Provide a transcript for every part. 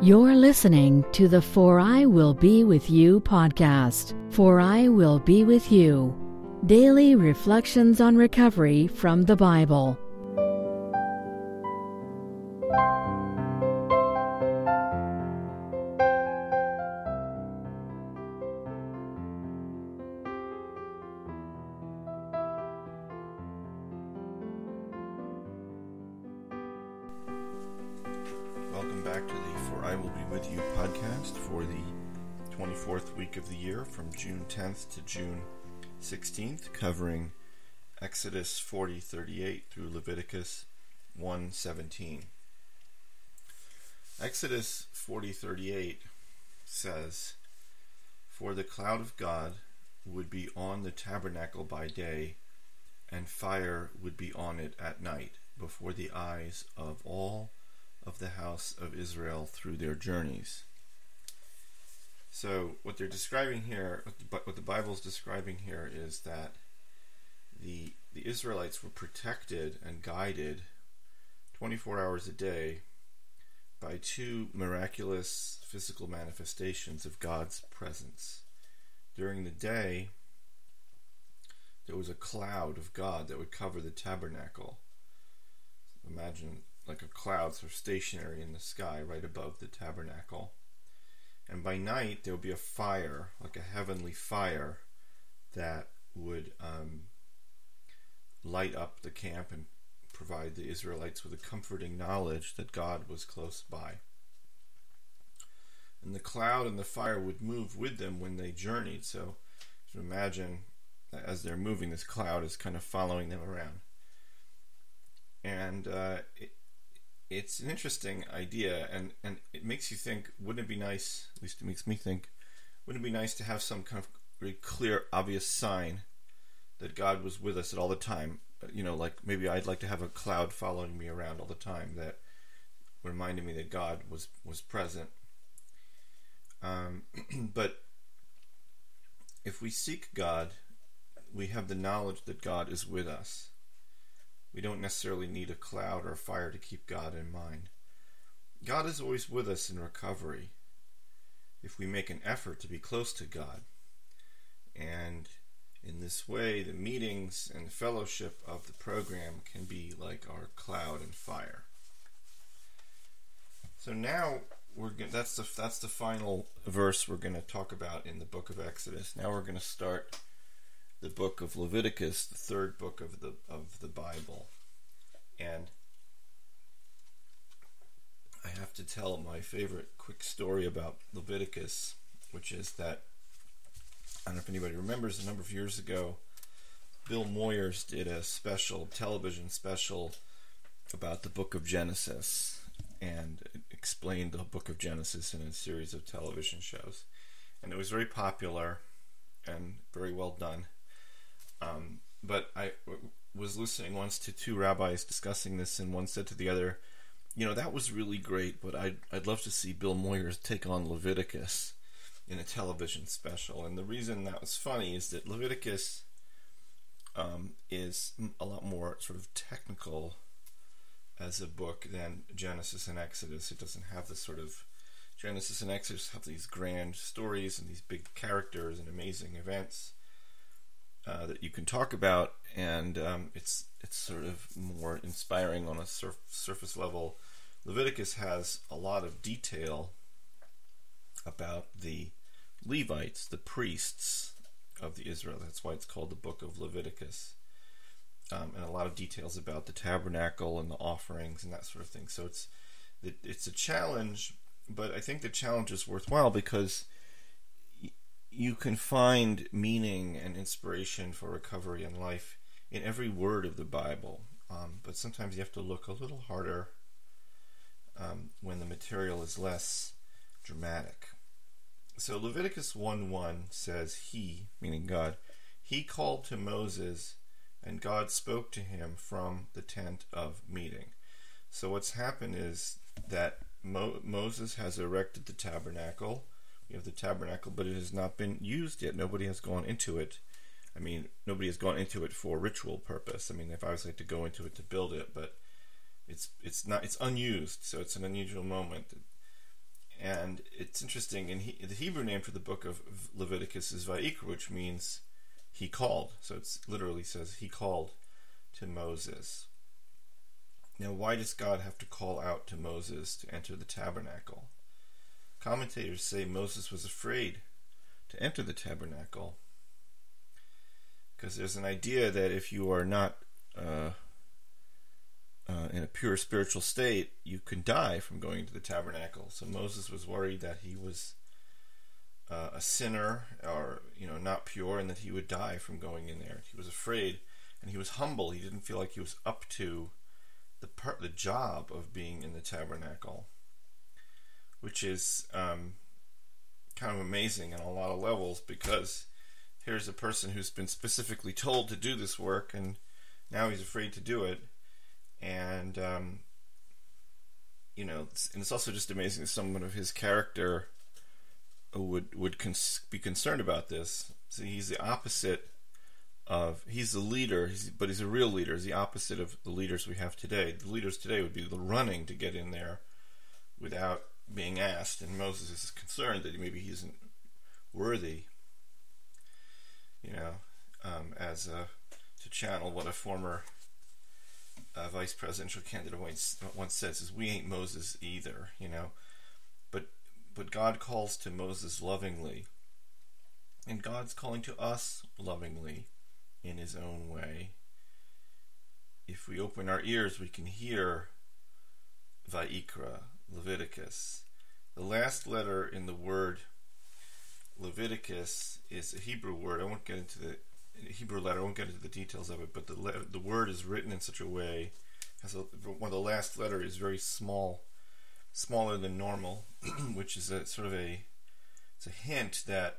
You're listening to the For I Will Be With You podcast. For I Will Be With You. Daily reflections on recovery from the Bible. Welcome back to the For I Will Be With You podcast for the 24th week of the year from June 10th to June 16th, covering Exodus 40:38 through Leviticus 1:17. Exodus 40:38 says, "For the cloud of God would be on the tabernacle by day, and fire would be on it at night, before the eyes of all of the house of Israel through their journeys." So what they're describing here, what the Bible is describing here, is that the Israelites were protected and guided 24 hours a day by two miraculous physical manifestations of God's presence. During the day, there was a cloud of God that would cover the tabernacle. Imagine like a cloud sort of stationary in the sky right above the tabernacle. And by night there would be a fire, like a heavenly fire, that would light up the camp and provide the Israelites with a comforting knowledge that God was close by. And the cloud and the fire would move with them when they journeyed. So you can imagine that as they're moving, this cloud is kind of following them around. And it's an interesting idea, and it makes you think, wouldn't it be nice, at least it makes me think, wouldn't it be nice to have some kind of very clear, obvious sign that God was with us at all the time? You know, like maybe I'd like to have a cloud following me around all the time that reminded me that God was present. But if we seek God, we have the knowledge that God is with us. We don't necessarily need a cloud or a fire to keep God in mind. God is always with us in recovery if we make an effort to be close to God. And in this way, the meetings and the fellowship of the program can be like our cloud and fire. So now that's the final verse we're going to talk about in the book of Exodus. Now we're going to start the book of Leviticus, the third book of the Bible. And I have to tell my favorite quick story about Leviticus, which is that, I don't know if anybody remembers, a number of years ago, Bill Moyers did a television special about the book of Genesis, and explained the book of Genesis in a series of television shows. And it was very popular and very well done. But I was listening once to two rabbis discussing this, and one said to the other, you know, that was really great, but I'd love to see Bill Moyers take on Leviticus in a television special. And the reason that was funny is that Leviticus is a lot more sort of technical as a book than Genesis and Exodus. It doesn't have this sort of, Genesis and Exodus have these grand stories and these big characters and amazing events that you can talk about, and it's sort of more inspiring on a surface level. Leviticus has a lot of detail about the Levites, the priests of the Israel. That's why it's called the book of Leviticus. And a lot of details about the tabernacle and the offerings and that sort of thing. So it's a challenge, but I think the challenge is worthwhile because you can find meaning and inspiration for recovery in life in every word of the Bible. But sometimes you have to look a little harder when the material is less dramatic. So Leviticus 1:1 says, "He," meaning God, "he called to Moses, and God spoke to him from the tent of meeting." So what's happened is that Moses has erected the tabernacle. We have the tabernacle, but it has not been used yet. Nobody has gone into it. I mean, nobody has gone into it for ritual purpose. I mean, if I was like to go into it to build it, but it's unused, so it's an unusual moment. And it's interesting, the Hebrew name for the book of Leviticus is Vayikra, which means he called. So it literally says he called to Moses. Now, why does God have to call out to Moses to enter the tabernacle? Commentators say Moses was afraid to enter the tabernacle because there's an idea that if you are not in a pure spiritual state, you can die from going into the tabernacle. So Moses was worried that he was a sinner, or not pure, and that he would die from going in there. He was afraid, and he was humble. He didn't feel like he was up to the job of being in the tabernacle, which is kind of amazing on a lot of levels, because here's a person who's been specifically told to do this work, and now he's afraid to do it. And and it's also just amazing that someone of his character would be concerned about this. So he's the opposite of, he's the leader, but he's a real leader. He's the opposite of the leaders we have today. The leaders today would be the running to get in there without being asked, and Moses is concerned that maybe he isn't worthy, to channel what a former vice presidential candidate once said, says, we ain't Moses either, but God calls to Moses lovingly, and God's calling to us lovingly in his own way. If we open our ears, we can hear Vayikra, Leviticus. The last letter in the word Leviticus is a Hebrew word. I won't get into the details of it, but the word is written in such a way, one of the last letter is very small, smaller than normal, which is it's a hint that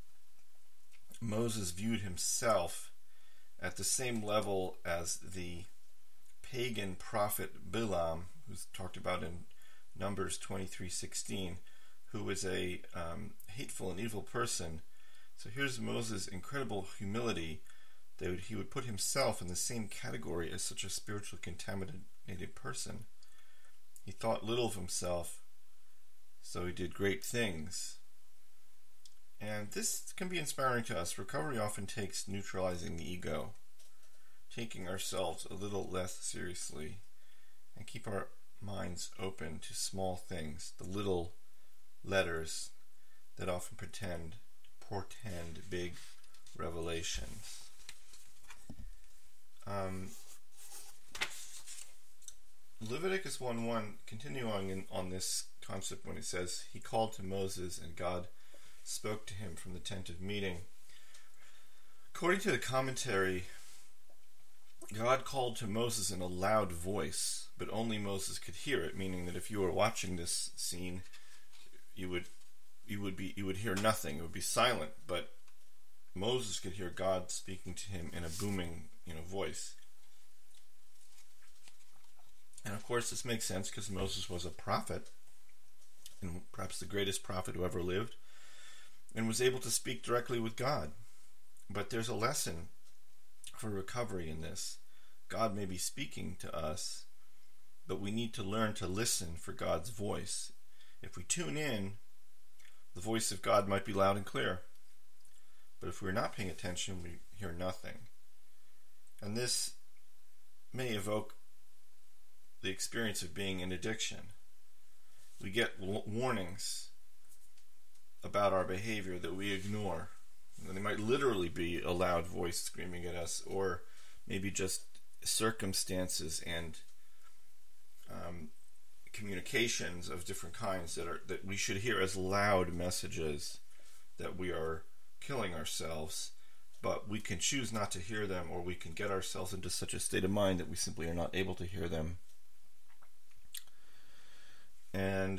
Moses viewed himself at the same level as the pagan prophet Bilam, who's talked about in Numbers 23:16, who was a hateful and evil person. So here's Moses' incredible humility, that he would put himself in the same category as such a spiritually contaminated person. He thought little of himself, so he did great things. And this can be inspiring to us. Recovery often takes neutralizing the ego, taking ourselves a little less seriously, and keep our minds open to small things, the little letters that often portend big revelations. Leviticus 1:1, continuing on this concept when it says, he called to Moses and God spoke to him from the tent of meeting. According to the commentary, God called to Moses in a loud voice, but only Moses could hear it, meaning that if you were watching this scene, you would hear nothing. It would be silent, but Moses could hear God speaking to him in a booming, voice. And of course, this makes sense because Moses was a prophet, and perhaps the greatest prophet who ever lived, and was able to speak directly with God. But there's a lesson for recovery in this. God may be speaking to us, but we need to learn to listen for God's voice. If we tune in, the voice of God might be loud and clear. But if we're not paying attention, we hear nothing. And this may evoke the experience of being in addiction. We get warnings about our behavior that we ignore. And they might literally be a loud voice screaming at us, or maybe just circumstances and communications of different kinds that we should hear as loud messages that we are killing ourselves, but we can choose not to hear them, or we can get ourselves into such a state of mind that we simply are not able to hear them. And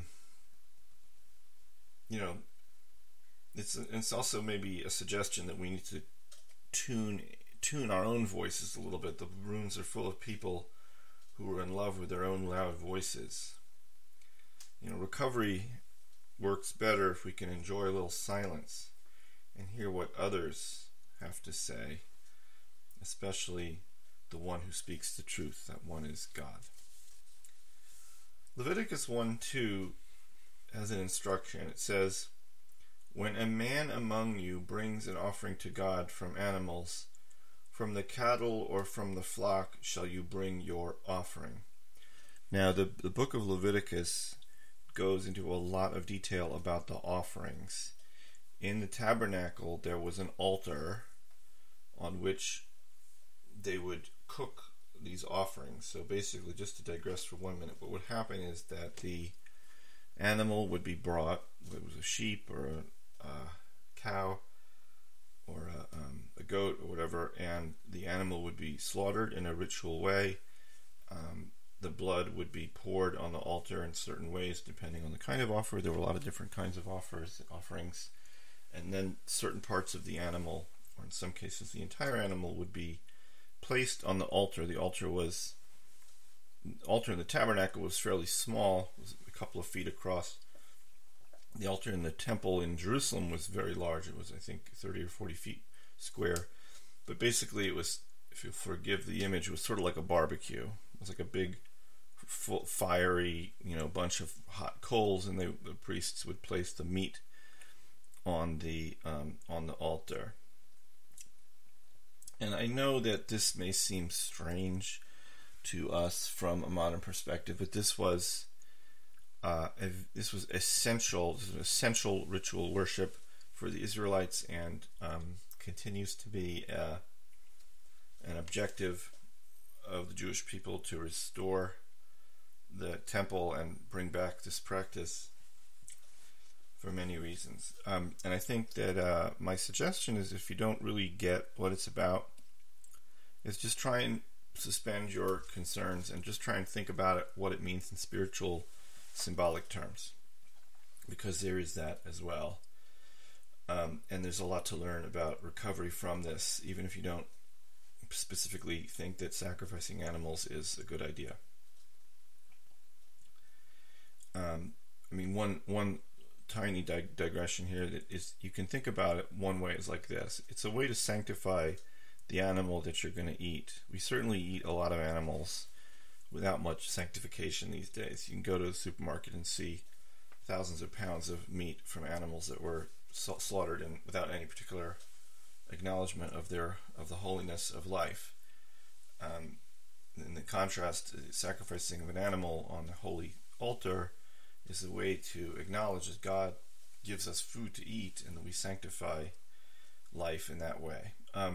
it's also maybe a suggestion that we need to tune our own voices a little bit. The rooms are full of people who are in love with their own loud voices. Recovery works better if we can enjoy a little silence and hear what others have to say, especially the one who speaks the truth. That one is God. Leviticus 1:2 has an instruction. It says, "When a man among you brings an offering to God from animals, from the cattle or from the flock shall you bring your offering." Now, the book of Leviticus goes into a lot of detail about the offerings. In the tabernacle, there was an altar on which they would cook these offerings. So basically, just to digress for 1 minute, what would happen is that the animal would be brought, whether it was a sheep or a cow or a goat or whatever, and the animal would be slaughtered in a ritual way. The blood would be poured on the altar in certain ways depending on the kind of offer. There were a lot of different kinds of offerings. And then certain parts of the animal, or in some cases the entire animal, would be placed on the altar. The altar in the tabernacle was fairly small. It was a couple of feet across. The altar in the temple in Jerusalem was very large. It was, I think, 30 or 40 feet square. But basically it was, if you'll forgive the image, it was sort of like a barbecue. It was like a big, fiery, bunch of hot coals, and the priests would place the meat on the altar. And I know that this may seem strange to us from a modern perspective, but this was essential. This was essential ritual worship for the Israelites, and continues to be an objective of the Jewish people to restore the temple and bring back this practice for many reasons. And I think that my suggestion is, if you don't really get what it's about, is just try and suspend your concerns and just try and think about it, what it means in spiritual, symbolic terms, because there is that as well. And there's a lot to learn about recovery from this, even if you don't specifically think that sacrificing animals is a good idea. One tiny digression here that is, you can think about it one way is like this. It's a way to sanctify the animal that you're going to eat. We certainly eat a lot of animals without much sanctification these days. You can go to the supermarket and see thousands of pounds of meat from animals that were slaughtered without any particular acknowledgement of the holiness of life. In the contrast, sacrificing of an animal on the holy altar is a way to acknowledge that God gives us food to eat, and that we sanctify life in that way.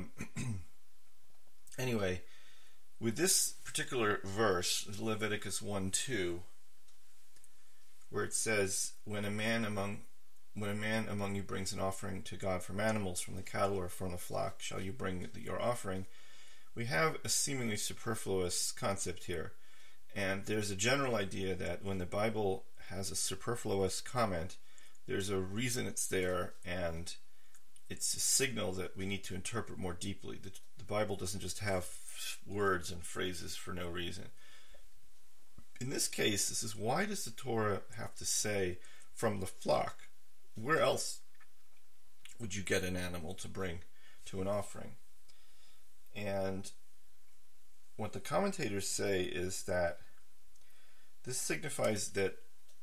Anyway, with this particular verse, Leviticus 1:2, where it says, when a man among you brings an offering to God from animals, from the cattle or from the flock, shall you bring your offering, we have a seemingly superfluous concept here. And there's a general idea that when the Bible has a superfluous comment, there's a reason it's there, and it's a signal that we need to interpret more deeply. The Bible doesn't just have words and phrases for no reason. In this case, this is, why does the Torah have to say from the flock? Where else would you get an animal to bring to an offering? And what the commentators say is that this signifies that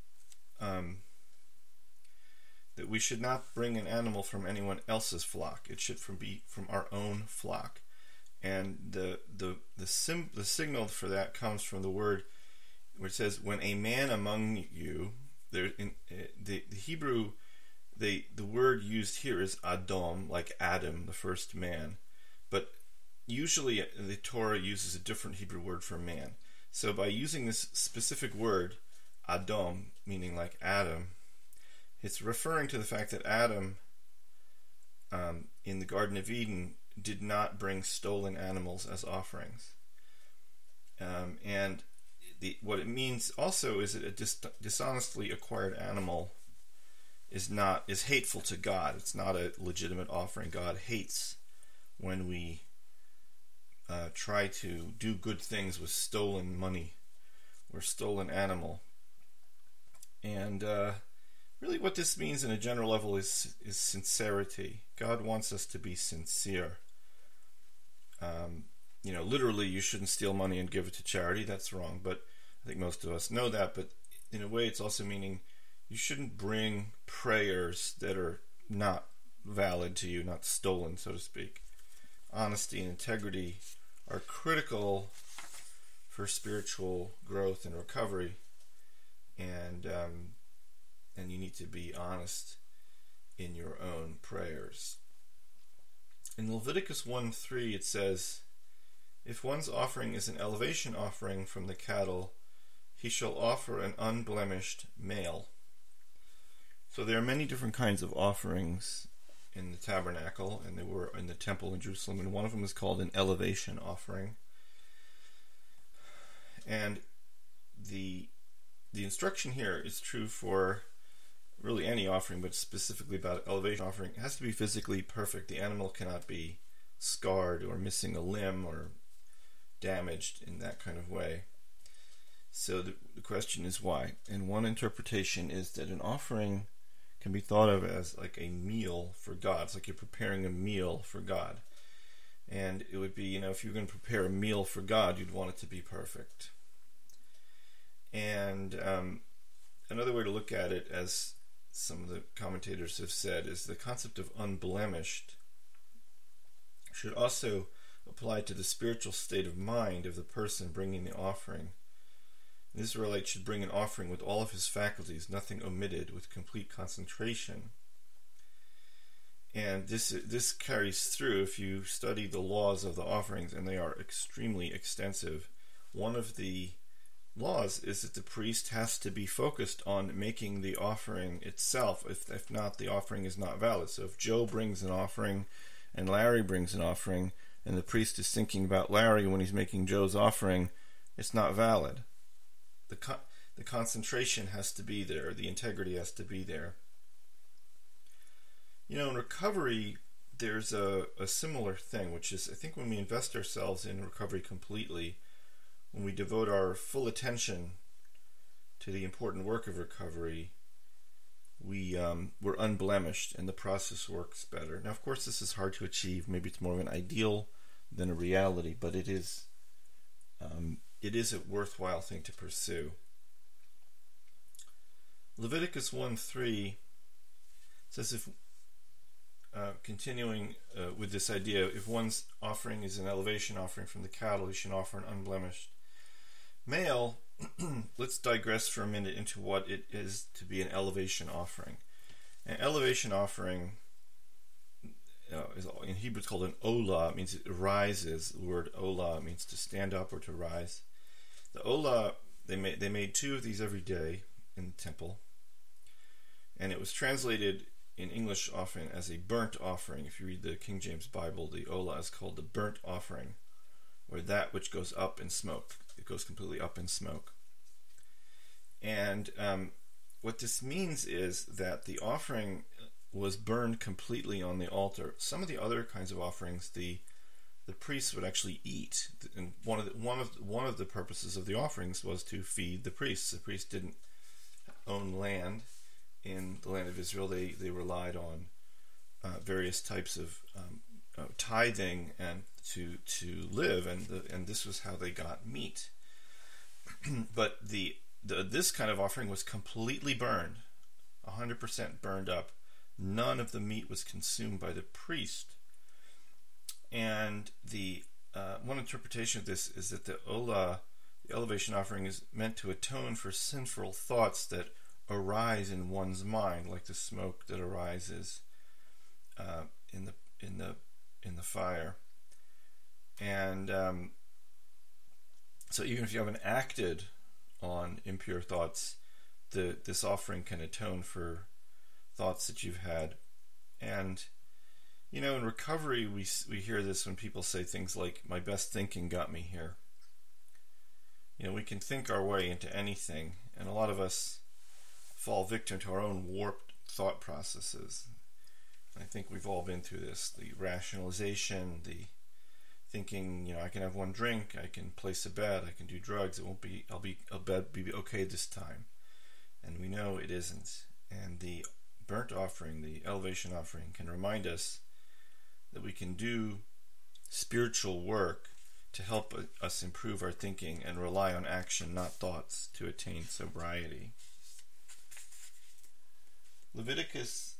that we should not bring an animal from anyone else's flock. It should be from our own flock. And the signal for that comes from the word where it says, when a man among you. There in the Hebrew, the word used here is Adam, like Adam, the first man. But usually the Torah uses a different Hebrew word for man. So by using this specific word, Adam, meaning like Adam, it's referring to the fact that Adam, in the Garden of Eden, did not bring stolen animals as offerings. And what it means also is that a dishonestly acquired animal is hateful to God. It's not a legitimate offering. God hates when we try to do good things with stolen money or stolen animal. And really what this means in a general level is sincerity. God wants us to be sincere. Literally, you shouldn't steal money and give it to charity. That's wrong, but I think most of us know that. But in a way, it's also meaning you shouldn't bring prayers that are not valid to you, not stolen, so to speak. Honesty and integrity are critical for spiritual growth and recovery, and you need to be honest in your own prayers. In Leviticus 1:3 it says, "If one's offering is an elevation offering from the cattle, he shall offer an unblemished male." So there are many different kinds of offerings in the tabernacle, and they were in the temple in Jerusalem, and one of them is called an elevation offering. And the instruction here is true for really any offering, but specifically about elevation offering. It has to be physically perfect. The animal cannot be scarred or missing a limb or damaged in that kind of way. So the question is why? And one interpretation is that an offering can be thought of as like a meal for God. It's like you're preparing a meal for God. And it would be, if you're going to prepare a meal for God, you'd want it to be perfect. And another way to look at it, as some of the commentators have said, is the concept of unblemished should also apply to the spiritual state of mind of the person bringing the offering. An Israelite should bring an offering with all of his faculties, nothing omitted, with complete concentration. And this carries through if you study the laws of the offerings, and they are extremely extensive. One of the laws is that the priest has to be focused on making the offering itself. If not, the offering is not valid. So if Joe brings an offering and Larry brings an offering, and the priest is thinking about Larry when he's making Joe's offering, it's not valid. The concentration has to be there. The integrity has to be there. In recovery, there's a similar thing, which is, I think, when we invest ourselves in recovery completely, when we devote our full attention to the important work of recovery, we're unblemished, and the process works better. Now, of course, this is hard to achieve. Maybe it's more of an ideal than a reality, but it is a worthwhile thing to pursue. Leviticus 1:3 says, if continuing with this idea, if one's offering is an elevation offering from the cattle, he should offer an unblemished male. Let's digress for a minute into what it is to be an elevation offering. An elevation offering is in Hebrew it's called an olah. It means it rises. The word olah means to stand up or to rise. The olah, they made 2 of these every day in the temple, and it was translated in English often as a burnt offering. If you read the King James Bible, the olah is called the burnt offering, or that which goes up in smoke. It goes completely up in smoke. And what this means is that the offering was burned completely on the altar. Some of the other kinds of offerings, the priests would actually eat, and one of the purposes of the offerings was to feed the priests. The priests didn't own land in the land of Israel. They relied on various types of tithing and to live, and this was how they got meat. But this kind of offering was completely burned, 100% burned up. None of the meat was consumed by the priest. And the one interpretation of this is that the olah, the elevation offering, is meant to atone for sinful thoughts that arise in one's mind, like the smoke that arises in the fire. And so even if you haven't acted on impure thoughts, this offering can atone for thoughts that you've had. And in recovery, we hear this when people say things like, "My best thinking got me here." We can think our way into anything, and a lot of us fall victim to our own warped thought processes. I think we've all been through this: the rationalization, the thinking, I can have one drink, I can place a bet, I can do drugs, I'll be okay this time. And we know it isn't. And the burnt offering, the elevation offering, can remind us that we can do spiritual work to help us improve our thinking and rely on action, not thoughts, to attain sobriety. Leviticus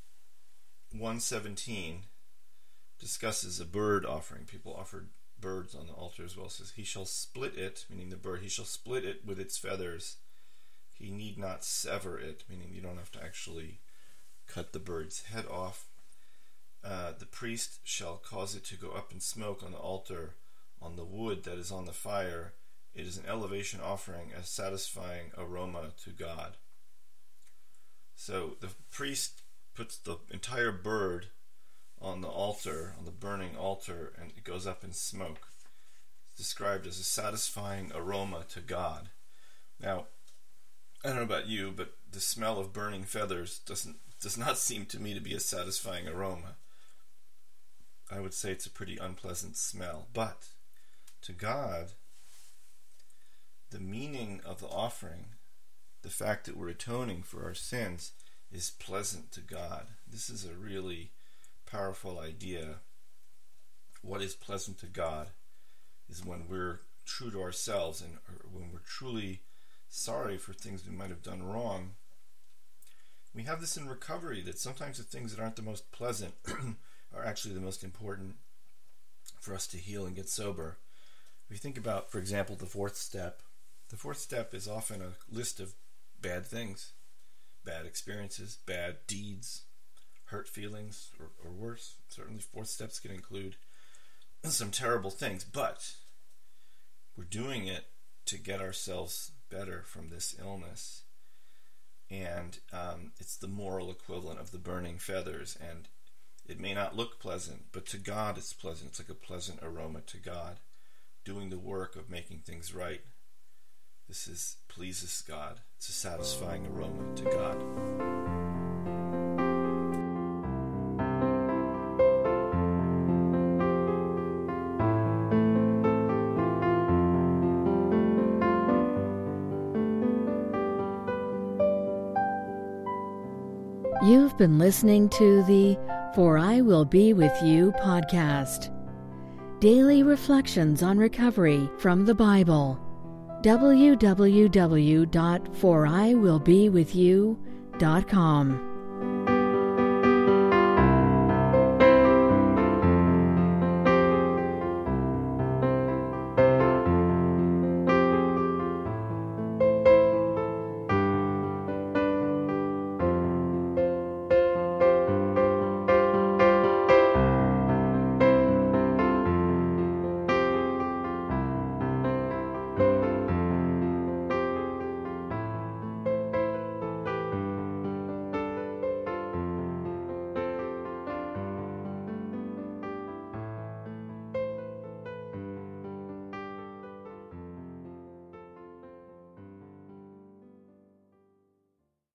1:17 discusses a bird offering. People offered birds on the altar as well. It says, he shall split it, meaning the bird, he shall split it with its feathers. He need not sever it, meaning you don't have to actually cut the bird's head off. The priest shall cause it to go up in smoke on the altar, on the wood that is on the fire. It is an elevation offering, a satisfying aroma to God. So the priest puts the entire bird on the altar, on the burning altar, and it goes up in smoke. It's described as a satisfying aroma to God. Now, I don't know about you, but the smell of burning feathers does not seem to me to be a satisfying aroma. I would say it's a pretty unpleasant smell. But to God, the meaning of the offering, the fact that we're atoning for our sins, is pleasant to God. This is a really powerful idea. What is pleasant to God is when we're true to ourselves and when we're truly sorry for things we might have done wrong. We have this in recovery, that sometimes the things that aren't the most pleasant are actually the most important for us to heal and get sober. If you think about, for example, the fourth step is often a list of bad things, bad experiences, bad deeds, hurt feelings, or worse. Certainly fourth steps can include some terrible things, but we're doing it to get ourselves better from this illness. And it's the moral equivalent of the burning feathers, and it may not look pleasant, but to God it's pleasant. It's like a pleasant aroma to God, doing the work of making things right. This pleases God. It's a satisfying aroma to God. You've been listening to the For I Will Be With You podcast. Daily reflections on recovery from the Bible. www.foriwillbewithyou.com